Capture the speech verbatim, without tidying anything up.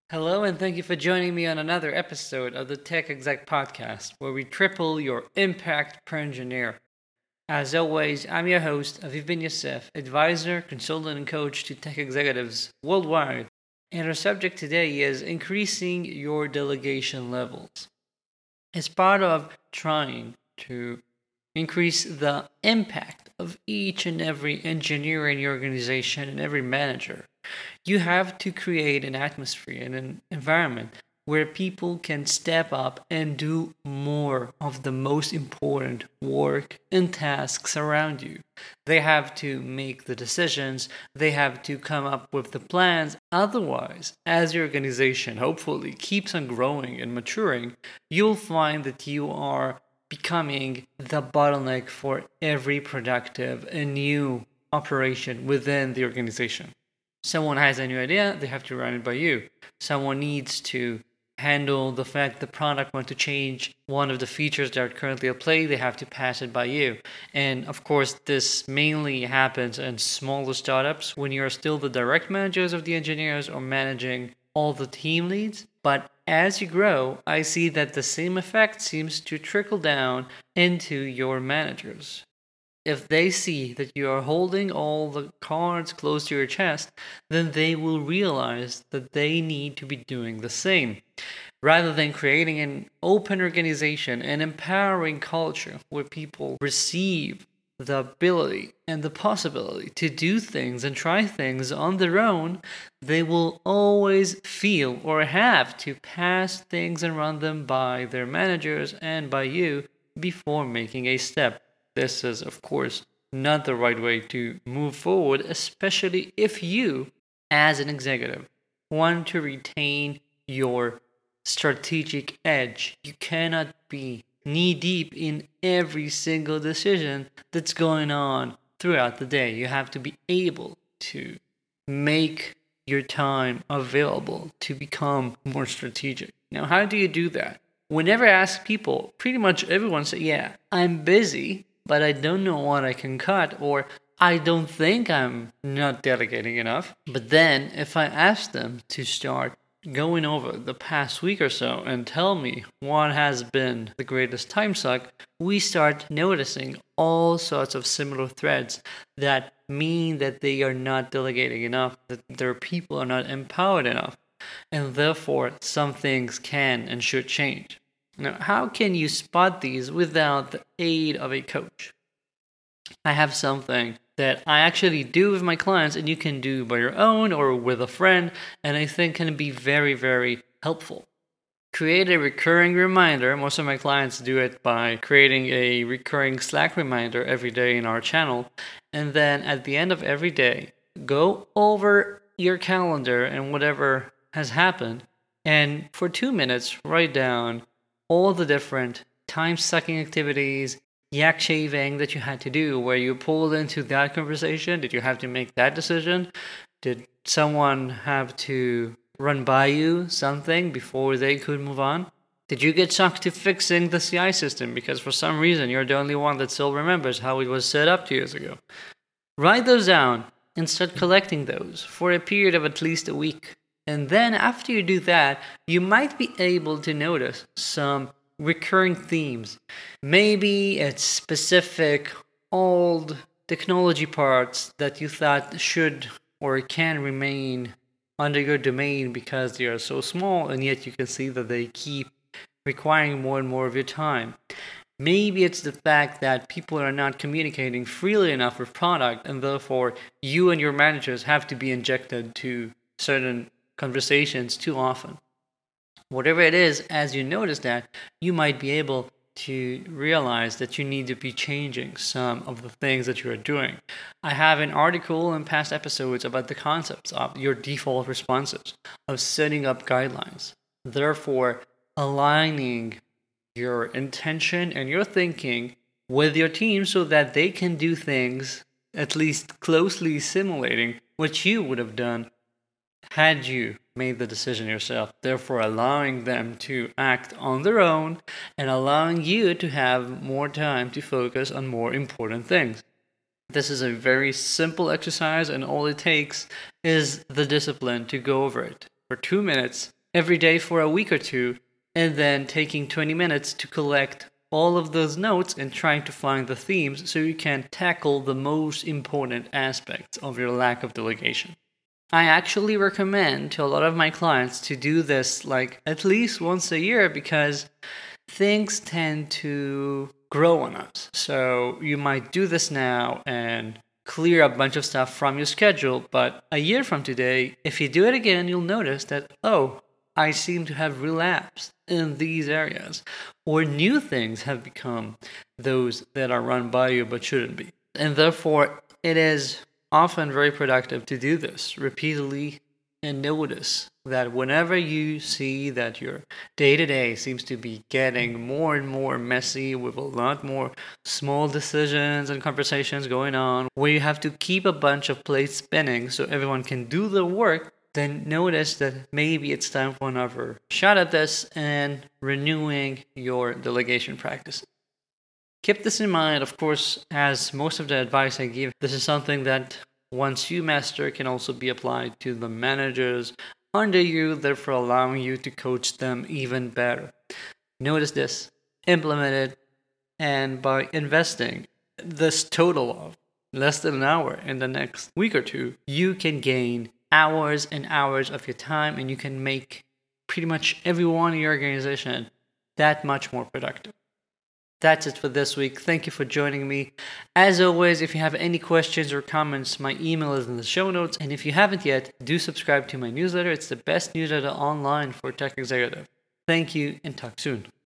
Hello, and thank you for joining me on another episode of the Tech Exec Podcast, where we triple your impact per engineer. As always, I'm your host, Aviv Ben Yosef, advisor, consultant, and coach to tech executives worldwide. And our subject today is increasing your delegation levels. As part of trying to increase the impact of each and every engineer in your organization and every manager, you have to create an atmosphere and an environment where people can step up and do more of the most important work and tasks around you. They have to make the decisions, they have to come up with the plans. Otherwise, as your organization hopefully keeps on growing and maturing, you'll find that you are becoming the bottleneck for every productive and new operation within the organization. Someone has a new idea, they have to run it by you. Someone needs to handle the fact the product wants to change one of the features that are currently at play, they have to pass it by you. And of course, this mainly happens in smaller startups when you're still the direct managers of the engineers or managing all the team leads. But as you grow, I see that the same effect seems to trickle down into your managers. If they see that you are holding all the cards close to your chest, then they will realize that they need to be doing the same. Rather than creating an open organization, an empowering culture where people receive the ability and the possibility to do things and try things on their own, they will always feel or have to pass things and run them by their managers and by you before making a step. This is, of course, not the right way to move forward, especially if you, as an executive, want to retain your strategic edge. You cannot be knee deep in every single decision that's going on throughout the day. You have to be able to make your time available to become more strategic. Now, how do you do that? Whenever I ask people, pretty much everyone says, yeah, I'm busy, but I don't know what I can cut, or I don't think I'm not delegating enough. But then if I ask them to start going over the past week or so and tell me what has been the greatest time suck, we start noticing all sorts of similar threads that mean that they are not delegating enough, that their people are not empowered enough, and therefore some things can and should change. Now, how can you spot these without the aid of a coach? I have something that I actually do with my clients, and you can do by your own or with a friend, and I think can be very, very helpful. Create a recurring reminder. Most of my clients do it by creating a recurring Slack reminder every day in our channel. And then at the end of every day, go over your calendar and whatever has happened. And for two minutes, write down all the different time sucking activities, yak shaving that you had to do, where you pulled into that conversation. Did you have to make that decision? Did someone have to run by you something before they could move on? Did you get sucked to fixing the C I system because for some reason you're the only one that still remembers how it was set up two years ago? Write those down and start collecting those for a period of at least a week. And then after you do that, you might be able to notice some recurring themes. Maybe it's specific old technology parts that you thought should or can remain under your domain because they are so small, and yet you can see that they keep requiring more and more of your time. Maybe it's the fact that people are not communicating freely enough with product, and therefore you and your managers have to be injected to certain conversations too often. Whatever it is, as you notice that, you might be able to realize that you need to be changing some of the things that you are doing. I have an article in past episodes about the concepts of your default responses, of setting up guidelines, therefore aligning your intention and your thinking with your team so that they can do things at least closely simulating what you would have done had you made the decision yourself, therefore allowing them to act on their own and allowing you to have more time to focus on more important things. This is a very simple exercise, and all it takes is the discipline to go over it for two minutes every day for a week or two, and then taking twenty minutes to collect all of those notes and trying to find the themes so you can tackle the most important aspects of your lack of delegation. I actually recommend to a lot of my clients to do this like at least once a year because things tend to grow on us. So you might do this now and clear a bunch of stuff from your schedule, but a year from today, if you do it again, you'll notice that, oh, I seem to have relapsed in these areas, or new things have become those that are run by you but shouldn't be. And therefore, it is often very productive to do this repeatedly and notice that whenever you see that your day-to-day seems to be getting more and more messy with a lot more small decisions and conversations going on, where you have to keep a bunch of plates spinning so everyone can do the work, then notice that maybe it's time for another shot at this and renewing your delegation practice. Keep this in mind, of course, as most of the advice I give, this is something that once you master can also be applied to the managers under you, therefore allowing you to coach them even better. Notice this, implement it, and by investing this total of less than an hour in the next week or two, you can gain hours and hours of your time, and you can make pretty much everyone in your organization that much more productive. That's it for this week. Thank you for joining me. As always, if you have any questions or comments, my email is in the show notes. And if you haven't yet, do subscribe to my newsletter. It's the best newsletter online for tech executive. Thank you and talk soon.